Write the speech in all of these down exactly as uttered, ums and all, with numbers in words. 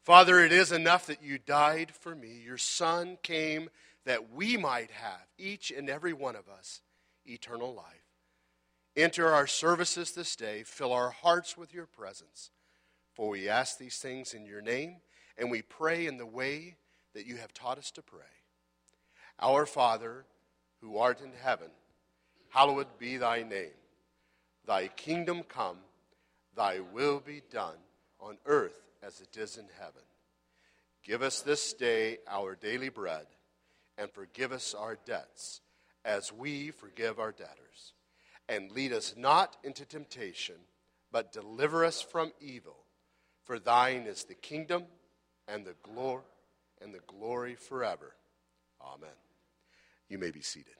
Father, it is enough that you died for me. Your Son came that we might have, each and every one of us, eternal life. Enter our services this day. Fill our hearts with your presence. For we ask these things in your name, and we pray in the way that you have taught us to pray. Our Father, who art in heaven, hallowed be thy name. Thy kingdom come, thy will be done on earth as it is in heaven. Give us this day our daily bread, and forgive us our debts, as we forgive our debtors. And lead us not into temptation, but deliver us from evil. For thine is the kingdom, and the glory, and the glory forever. Amen. You may be seated.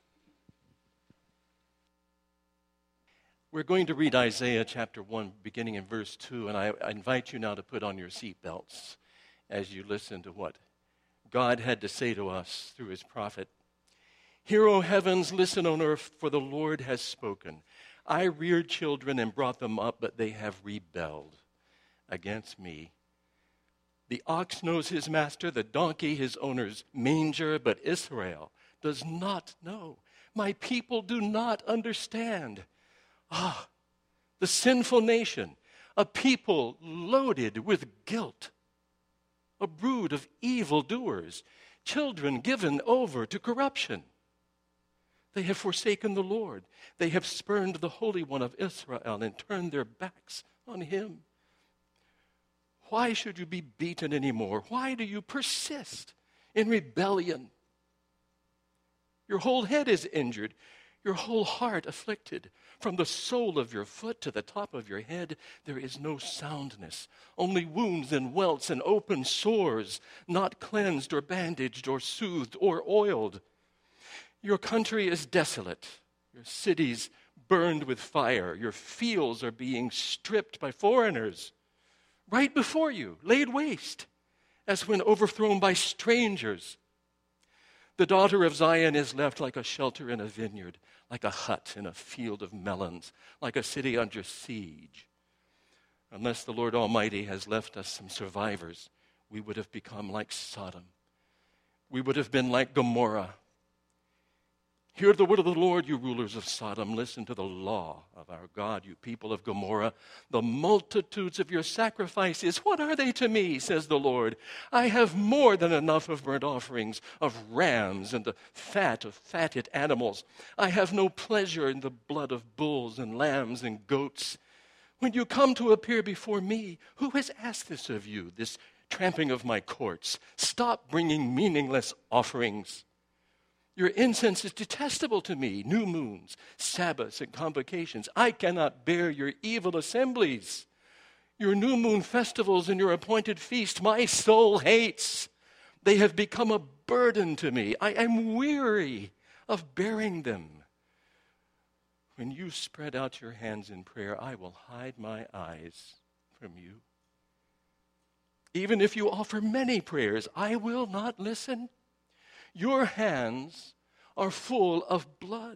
We're going to read Isaiah chapter one, beginning in verse two, and I, I invite you now to put on your seatbelts as you listen to what God had to say to us through his prophet. Hear, O heavens, listen on earth, for the Lord has spoken. I reared children and brought them up, but they have rebelled against me. The ox knows his master, the donkey his owner's manger, but Israel does not know. My people do not understand. Ah, the sinful nation, a people loaded with guilt, a brood of evildoers, children given over to corruption. They have forsaken the Lord. They have spurned the Holy One of Israel and turned their backs on him. Why should you be beaten anymore? Why do you persist in rebellion? Your whole head is injured, your whole heart afflicted. From the sole of your foot to the top of your head, there is no soundness, only wounds and welts and open sores, not cleansed or bandaged or soothed or oiled. Your country is desolate, your cities burned with fire, your fields are being stripped by foreigners, right before you, laid waste, as when overthrown by strangers. The daughter of Zion is left like a shelter in a vineyard, like a hut in a field of melons, like a city under siege. Unless the Lord Almighty has left us some survivors, we would have become like Sodom. We would have been like Gomorrah. Hear the word of the Lord, you rulers of Sodom. Listen to the law of our God, you people of Gomorrah. The multitudes of your sacrifices, what are they to me, says the Lord? I have more than enough of burnt offerings, of rams and the fat of fatted animals. I have no pleasure in the blood of bulls and lambs and goats. When you come to appear before me, who has asked this of you, this tramping of my courts? Stop bringing meaningless offerings. Your incense is detestable to me, new moons, Sabbaths, and convocations. I cannot bear your evil assemblies. Your new moon festivals and your appointed feast, my soul hates. They have become a burden to me. I am weary of bearing them. When you spread out your hands in prayer, I will hide my eyes from you. Even if you offer many prayers, I will not listen. Your hands are full of blood.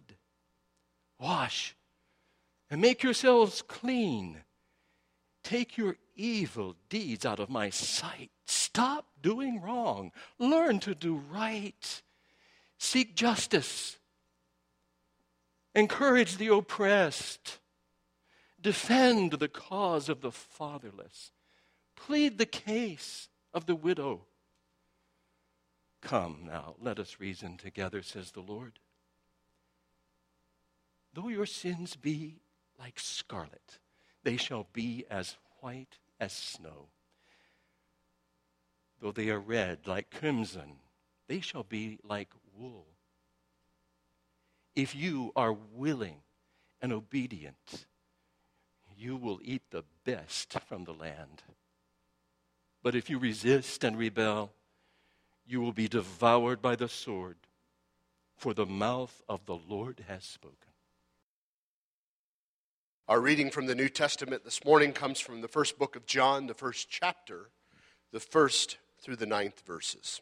Wash and make yourselves clean. Take your evil deeds out of my sight. Stop doing wrong. Learn to do right. Seek justice. Encourage the oppressed. Defend the cause of the fatherless. Plead the case of the widow. Come now, let us reason together, says the Lord. Though your sins be like scarlet, they shall be as white as snow. Though they are red like crimson, they shall be like wool. If you are willing and obedient, you will eat the best from the land. But if you resist and rebel, you will be devoured by the sword, for the mouth of the Lord has spoken. Our reading from the New Testament this morning comes from the first book of John, the first chapter, the first through the ninth verses.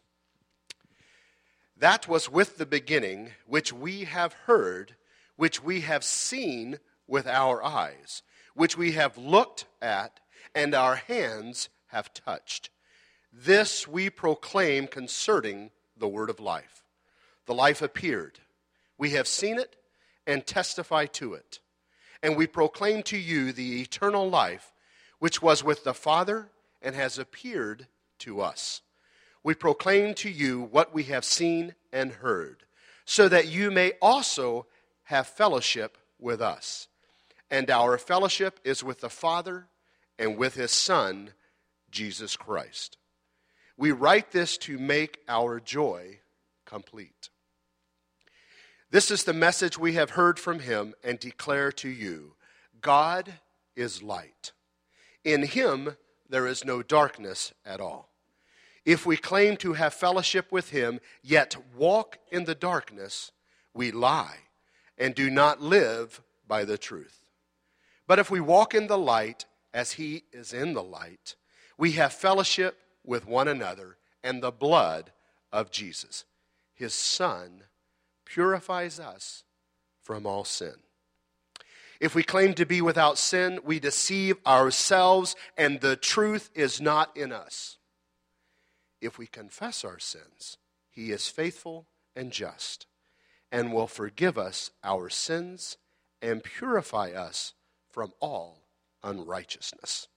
That was with the beginning, which we have heard, which we have seen with our eyes, which we have looked at, and our hands have touched. This we proclaim concerning the word of life. The life appeared. We have seen it and testify to it. And we proclaim to you the eternal life, which was with the Father and has appeared to us. We proclaim to you what we have seen and heard, so that you may also have fellowship with us. And our fellowship is with the Father and with his Son, Jesus Christ. We write this to make our joy complete. This is the message we have heard from him and declare to you. God is light. In him there is no darkness at all. If we claim to have fellowship with him, yet walk in the darkness, we lie and do not live by the truth. But if we walk in the light, as he is in the light, we have fellowship with one another, and the blood of Jesus, his Son, purifies us from all sin. If we claim to be without sin, we deceive ourselves, and the truth is not in us. If we confess our sins, he is faithful and just, and will forgive us our sins and purify us from all unrighteousness.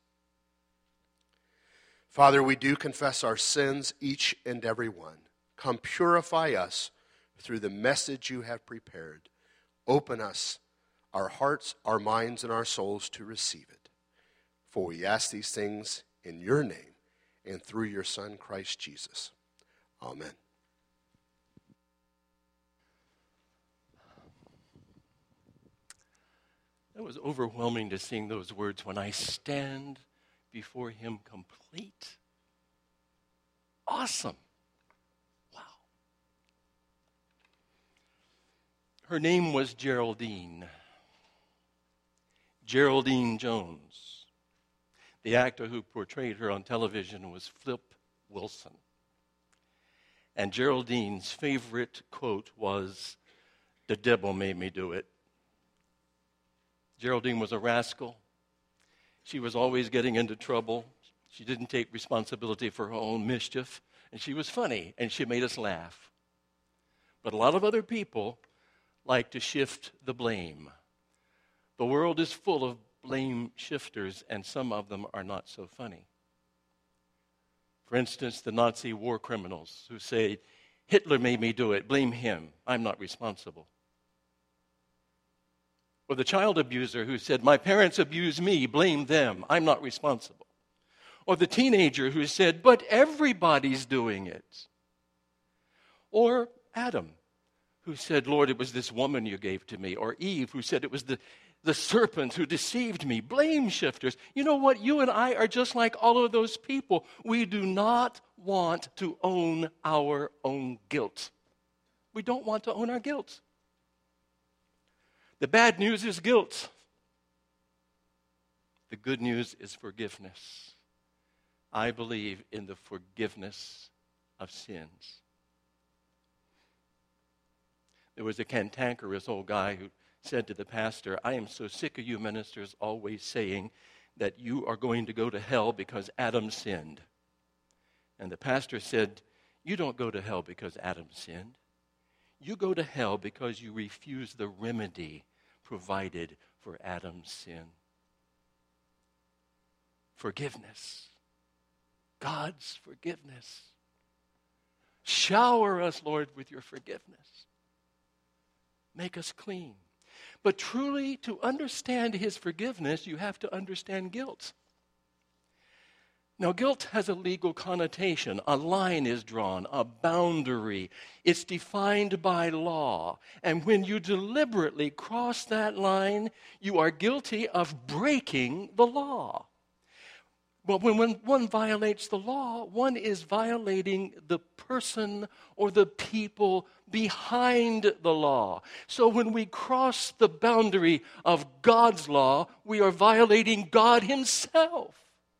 Father, we do confess our sins, each and every one. Come purify us through the message you have prepared. Open us, our hearts, our minds, and our souls to receive it. For we ask these things in your name and through your Son, Christ Jesus. Amen. It was overwhelming to sing those words, when I stand before him complete. Awesome. Wow. Her name was Geraldine. Geraldine Jones. The actor who portrayed her on television was Flip Wilson. And Geraldine's favorite quote was, "The devil made me do it." Geraldine was a rascal. She was always getting into trouble. She didn't take responsibility for her own mischief. And she was funny, and she made us laugh. But a lot of other people like to shift the blame. The world is full of blame shifters, and some of them are not so funny. For instance, the Nazi war criminals who say, Hitler made me do it, blame him, I'm not responsible. Or the child abuser who said, my parents abused me, blame them, I'm not responsible. Or the teenager who said, but everybody's doing it. Or Adam, who said, Lord, it was this woman you gave to me. Or Eve, who said, it was the, the serpent who deceived me. Blame shifters. You know what? You and I are just like all of those people. We do not want to own our own guilt. We don't want to own our guilt. The bad news is guilt. The good news is forgiveness. I believe in the forgiveness of sins. There was a cantankerous old guy who said to the pastor, I am so sick of you ministers always saying that you are going to go to hell because Adam sinned. And the pastor said, you don't go to hell because Adam sinned. You go to hell because you refuse the remedy provided for Adam's sin. Forgiveness. God's forgiveness. Shower us, Lord, with your forgiveness. Make us clean. But truly, to understand his forgiveness, you have to understand guilt. Now, guilt has a legal connotation. A line is drawn, a boundary. It's defined by law. And when you deliberately cross that line, you are guilty of breaking the law. But when, when one violates the law, one is violating the person or the people behind the law. So when we cross the boundary of God's law, we are violating God himself.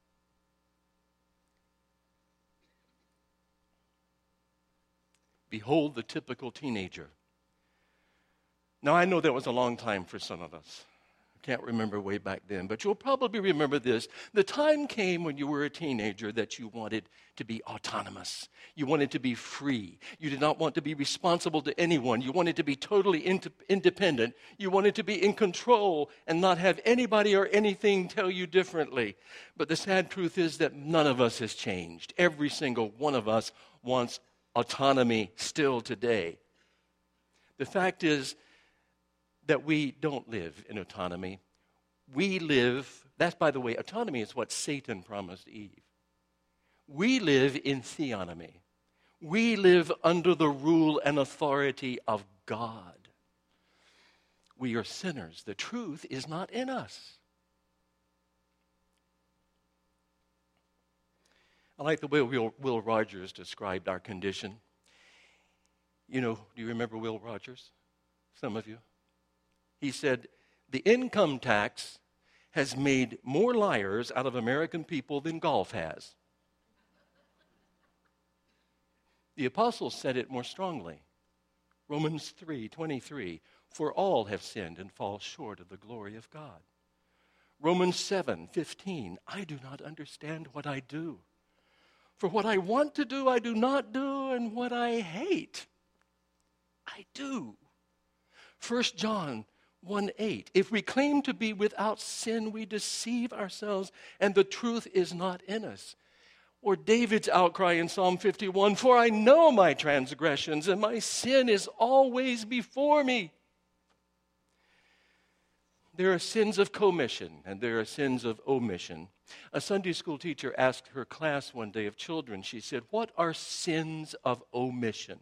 Behold the typical teenager. Now, I know that was a long time for some of us. Can't remember way back then, but you'll probably remember this. The time came when you were a teenager that you wanted to be autonomous. You wanted to be free. You did not want to be responsible to anyone. You wanted to be totally in- independent. You wanted to be in control and not have anybody or anything tell you differently. But the sad truth is that none of us has changed. Every single one of us wants autonomy still today. The fact is that we don't live in autonomy. We live, that's, by the way, autonomy is what Satan promised Eve. We live in theonomy. We live under the rule and authority of God. We are sinners. The truth is not in us. I like the way Will, Will Rogers described our condition. You know, do you remember Will Rogers? Some of you. He said, the income tax has made more liars out of American people than golf has. The apostles said it more strongly. Romans three twenty-three, for all have sinned and fall short of the glory of God. Romans seven fifteen, I do not understand what I do. For what I want to do, I do not do, and what I hate, I do. First John one eight, if we claim to be without sin, we deceive ourselves, and the truth is not in us. Or David's outcry in Psalm fifty-one, for I know my transgressions, and my sin is always before me. There are sins of commission, and there are sins of omission. A Sunday school teacher asked her class one day of children, she said, what are sins of omission?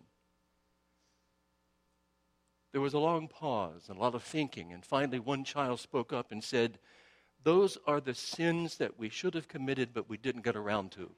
There was a long pause and a lot of thinking, and finally one child spoke up and said, those are the sins that we should have committed but we didn't get around to.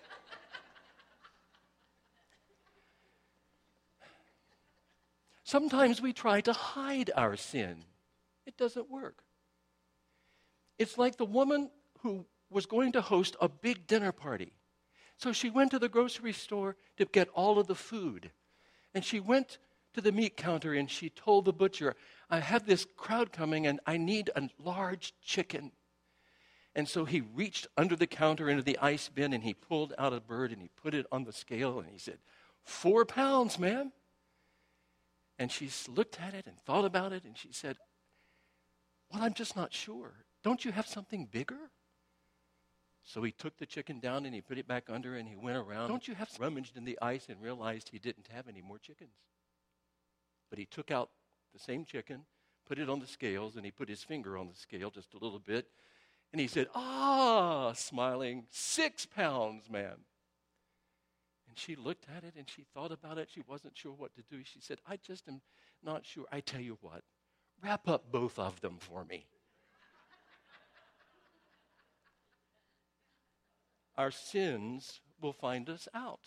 Sometimes we try to hide our sin. It doesn't work. It's like the woman who was going to host a big dinner party. So she went to the grocery store to get all of the food. And she went to the meat counter and she told the butcher, I have this crowd coming and I need a large chicken. And so he reached under the counter into the ice bin and he pulled out a bird and he put it on the scale and he said, four pounds, ma'am. And she looked at it and thought about it and she said, well, I'm just not sure. Don't you have something bigger? So he took the chicken down and he put it back under and he went around. Don't you have rummaged in the ice and realized he didn't have any more chickens? But he took out the same chicken, put it on the scales, and he put his finger on the scale just a little bit. And he said, ah, smiling, six pounds, ma'am. And she looked at it and she thought about it. She wasn't sure what to do. She said, I just am not sure. I tell you what, wrap up both of them for me. Our sins will find us out.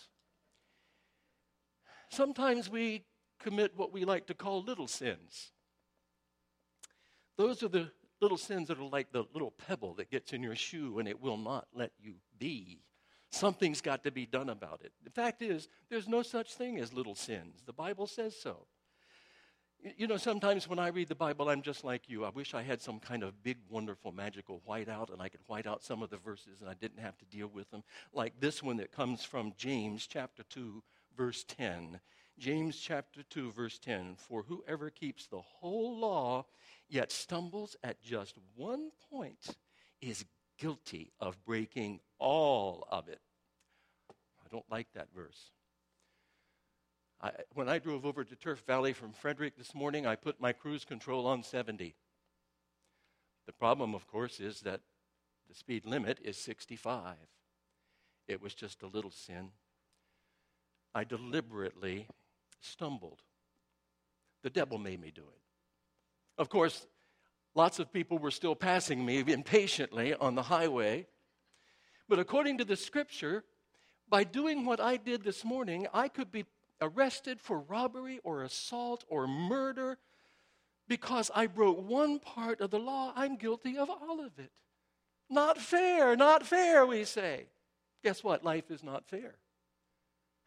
Sometimes we commit what we like to call little sins. Those are the little sins that are like the little pebble that gets in your shoe and it will not let you be. Something's got to be done about it. The fact is, there's no such thing as little sins. The Bible says so. You know, sometimes when I read the Bible, I'm just like you. I wish I had some kind of big, wonderful, magical whiteout, and I could white out some of the verses, and I didn't have to deal with them. Like this one that comes from James chapter two, verse ten. James chapter two, verse ten. For whoever keeps the whole law, yet stumbles at just one point, is guilty of breaking all of it. I don't like that verse. I, when I drove over to Turf Valley from Frederick this morning, I put my cruise control on seventy. The problem, of course, is that the speed limit is sixty-five. It was just a little sin. I deliberately stumbled. The devil made me do it. Of course, lots of people were still passing me impatiently on the highway. But according to the scripture, by doing what I did this morning, I could be arrested for robbery or assault or murder. Because I broke one part of the law, I'm guilty of all of it. Not fair, not fair, we say. Guess what? Life is not fair.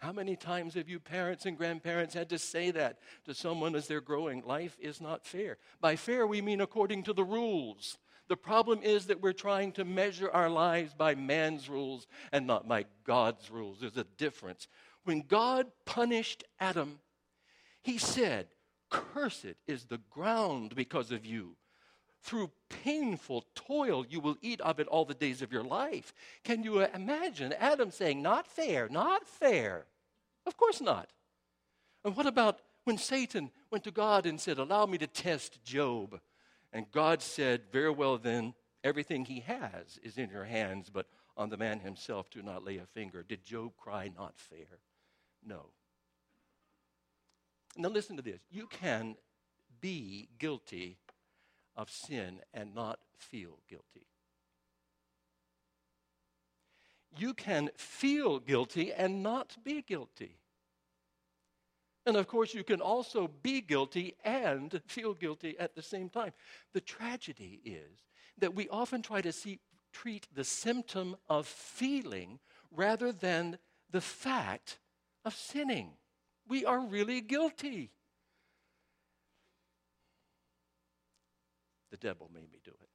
How many times have you parents and grandparents had to say that to someone as they're growing? Life is not fair. By fair, we mean according to the rules. The problem is that we're trying to measure our lives by man's rules and not by God's rules. There's a difference. When God punished Adam, he said, "Cursed is the ground because of you. Through painful toil, you will eat of it all the days of your life." Can you imagine Adam saying, "Not fair, not fair"? Of course not. And what about when Satan went to God and said, "Allow me to test Job"? And God said, "Very well then, everything he has is in your hands, but on the man himself do not lay a finger." Did Job cry, "Not fair"? No. Now listen to this. You can be guilty of sin and not feel guilty. You can feel guilty and not be guilty. And of course, you can also be guilty and feel guilty at the same time. The tragedy is that we often try to see, treat the symptom of feeling rather than the fact of sinning. We are really guilty. The devil made me do it.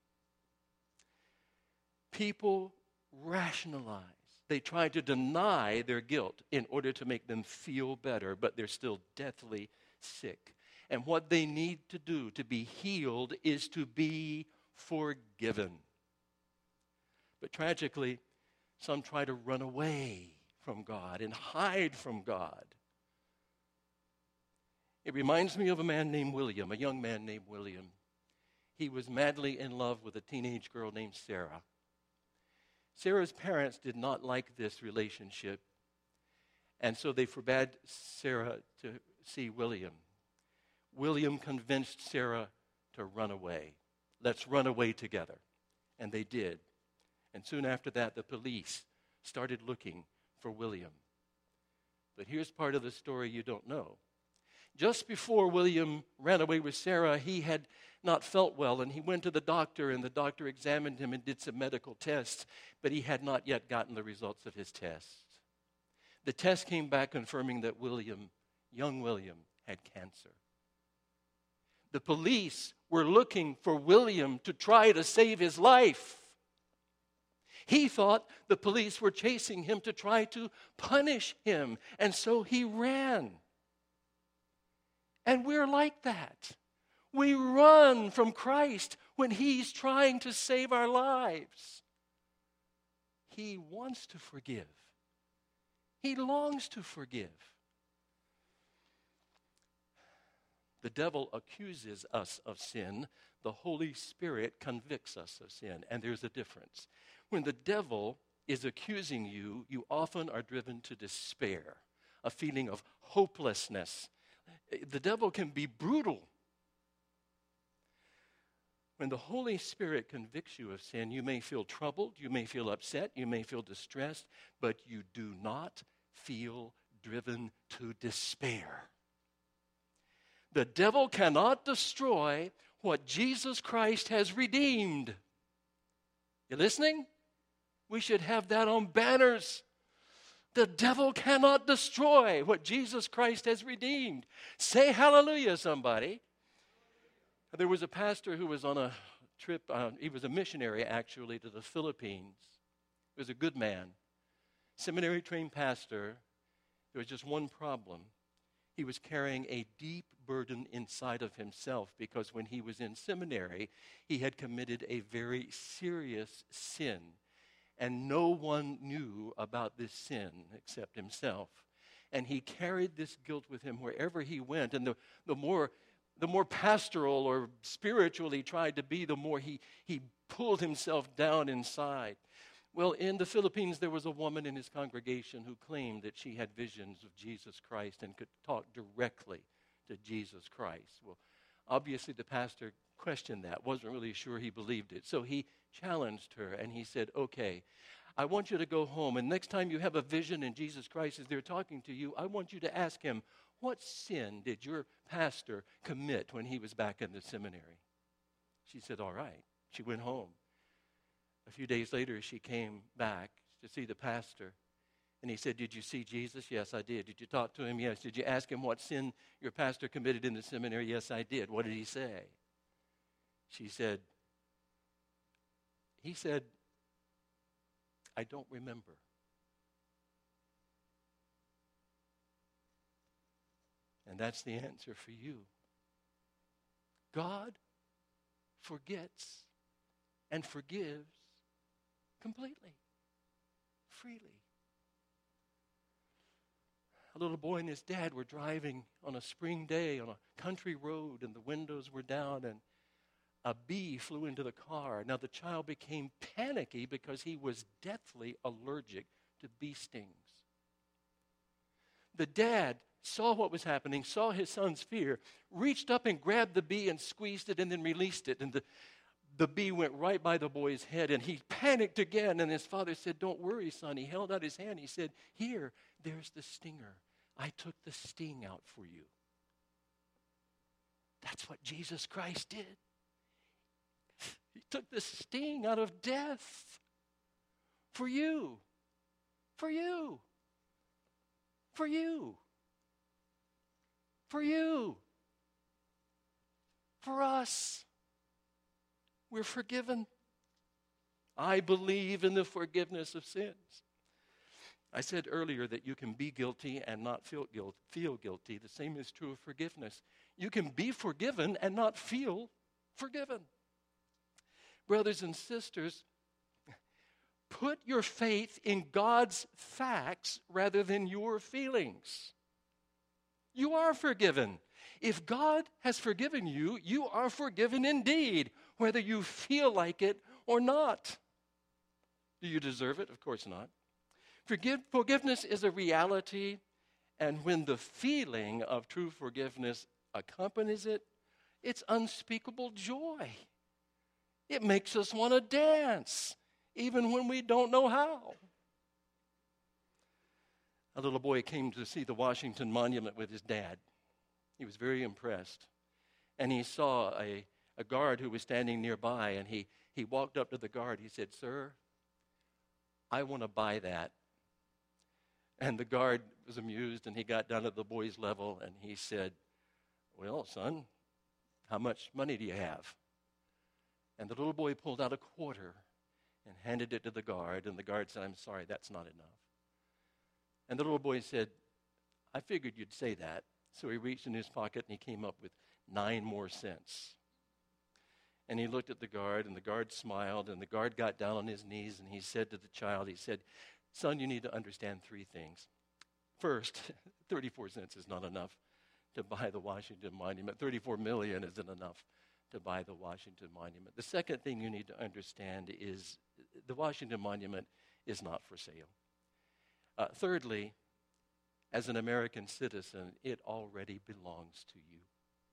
People rationalize. They try to deny their guilt in order to make them feel better, but they're still deathly sick. And what they need to do to be healed is to be forgiven. But tragically, some try to run away from God and hide from God. It reminds me of a man named William, a young man named William. He was madly in love with a teenage girl named Sarah. Sarah's parents did not like this relationship, and so they forbade Sarah to see William. William convinced Sarah to run away. Let's run away together. And they did. And soon after that, the police started looking for William. But here's part of the story you don't know. Just before William ran away with Sarah, he had not felt well, and he went to the doctor, and the doctor examined him and did some medical tests, but he had not yet gotten the results of his tests. The test came back confirming that William, young William, had cancer. The police were looking for William to try to save his life. He thought the police were chasing him to try to punish him, and so he ran. And we're like that. We run from Christ when he's trying to save our lives. He wants to forgive. He longs to forgive. The devil accuses us of sin. The Holy Spirit convicts us of sin. And there's a difference. When the devil is accusing you, you often are driven to despair, a feeling of hopelessness. The devil can be brutal. When the Holy Spirit convicts you of sin, you may feel troubled, you may feel upset, you may feel distressed, but you do not feel driven to despair. The devil cannot destroy what Jesus Christ has redeemed. You listening? We should have that on banners. The devil cannot destroy what Jesus Christ has redeemed. Say hallelujah, somebody. There was a pastor who was on a trip. Uh, he was a missionary, actually, to the Philippines. He was a good man. Seminary-trained pastor. There was just one problem. He was carrying a deep burden inside of himself because when he was in seminary, he had committed a very serious sin. And no one knew about this sin except himself. And he carried this guilt with him wherever he went. And the, the more the more pastoral or spiritual he tried to be, the more he, he pulled himself down inside. Well, in the Philippines, there was a woman in his congregation who claimed that she had visions of Jesus Christ and could talk directly to Jesus Christ. Well, obviously the pastor questioned that, wasn't really sure he believed it. So he challenged her and he said, okay, I want you to go home, and next time you have a vision and Jesus Christ is there talking to you, I want you to ask him, what sin did your pastor commit when he was back in the seminary? She said, all right. She went home. A few days later, she came back to see the pastor, And he said, did you see Jesus? Yes, I did. Did you talk to him? Yes. Did you ask him what sin your pastor committed in the seminary? Yes, I did. What did he say? She said, he said, I don't remember. And that's the answer for you. God forgets and forgives completely, freely. A little boy and his dad were driving on a spring day on a country road, and the windows were down, and a bee flew into the car. Now the child became panicky because he was deathly allergic to bee stings. The dad saw what was happening, saw his son's fear, reached up and grabbed the bee and squeezed it and then released it. And the, the bee went right by the boy's head, and he panicked again. And his father said, don't worry, son. He held out his hand. He said, here, there's the stinger. I took the sting out for you. That's what Jesus Christ did. He took the sting out of death for you, for you, for you, for you, for us. We're forgiven. I believe in the forgiveness of sins. I said earlier that you can be guilty and not feel guilt, feel guilty. The same is true of forgiveness. You can be forgiven and not feel forgiven. Brothers and sisters, put your faith in God's facts rather than your feelings. You are forgiven. If God has forgiven you, you are forgiven indeed, whether you feel like it or not. Do you deserve it? Of course not. Forgive, forgiveness is a reality, and when the feeling of true forgiveness accompanies it, it's unspeakable joy. It makes us want to dance, even when we don't know how. A little boy came to see the Washington Monument with his dad. He was very impressed. And he saw a, a guard who was standing nearby, and he, he walked up to the guard. He said, sir, I want to buy that. And the guard was amused, and he got down at the boy's level, and he said, well, son, how much money do you have? And the little boy pulled out a quarter and handed it to the guard, and the guard said, I'm sorry, that's not enough. And the little boy said, I figured you'd say that. So he reached in his pocket, and he came up with nine more cents. And he looked at the guard, and the guard smiled, and the guard got down on his knees, and he said to the child, he said, son, you need to understand three things. First, thirty-four cents is not enough to buy the Washington Monument. thirty-four million isn't enough to buy the Washington Monument. The second thing you need to understand is the Washington Monument is not for sale. Uh, thirdly, as an American citizen, it already belongs to you.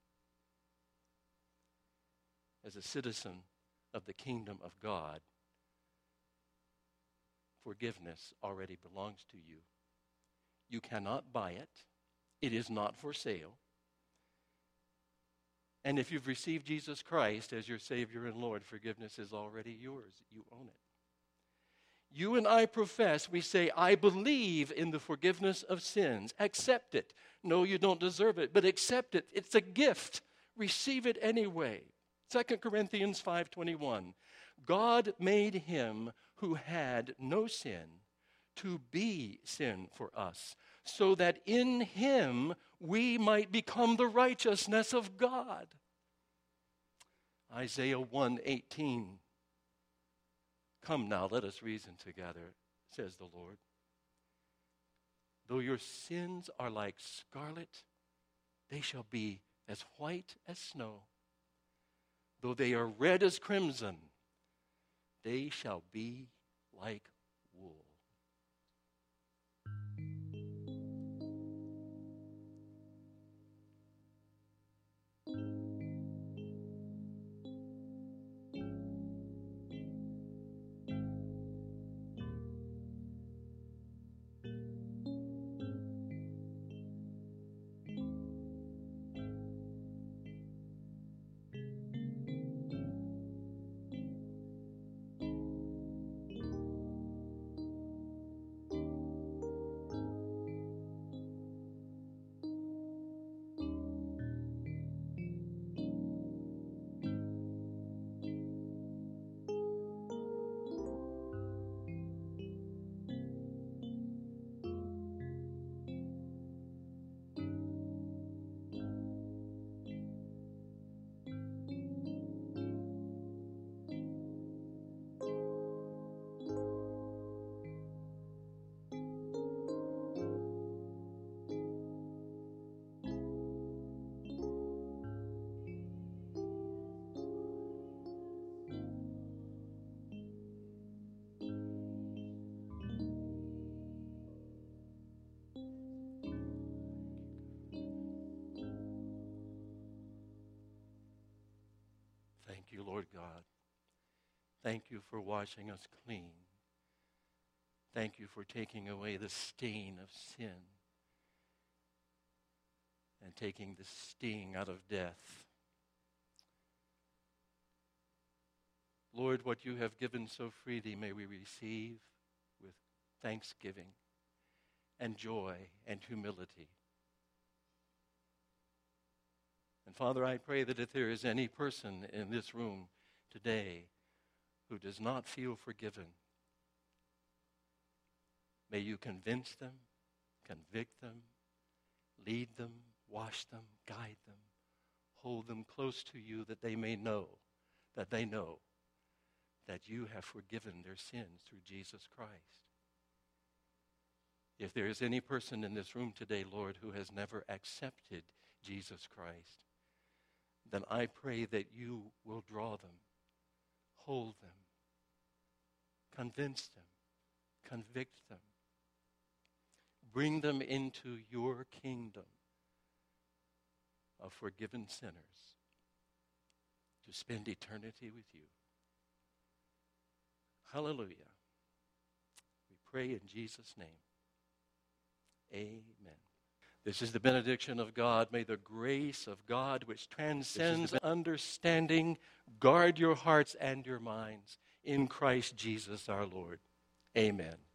As a citizen of the kingdom of God, forgiveness already belongs to you. You cannot buy it. It is not for sale. And if you've received Jesus Christ as your Savior and Lord, forgiveness is already yours. You own it. You and I profess, we say, I believe in the forgiveness of sins. Accept it. No, you don't deserve it, but accept it. It's a gift. Receive it anyway. Second Corinthians five twenty-one. God made him who had no sin to be sin for us, so that in him we might become the righteousness of God. Isaiah one eighteen. Come now, let us reason together, says the Lord. Though your sins are like scarlet, they shall be as white as snow. Though they are red as crimson, they shall be like wool. you, Lord God. Thank you for washing us clean. Thank you for taking away the stain of sin and taking the sting out of death. Lord, what you have given so freely may we receive with thanksgiving and joy and humility. And Father, I pray that if there is any person in this room today who does not feel forgiven, may you convince them, convict them, lead them, wash them, guide them, hold them close to you that they may know, that they know that you have forgiven their sins through Jesus Christ. If there is any person in this room today, Lord, who has never accepted Jesus Christ, then I pray that you will draw them, hold them, convince them, convict them, bring them into your kingdom of forgiven sinners to spend eternity with you. Hallelujah. We pray in Jesus' name. Amen. This is the benediction of God. May the grace of God, which transcends understanding, guard your hearts and your minds in Christ Jesus our Lord. Amen.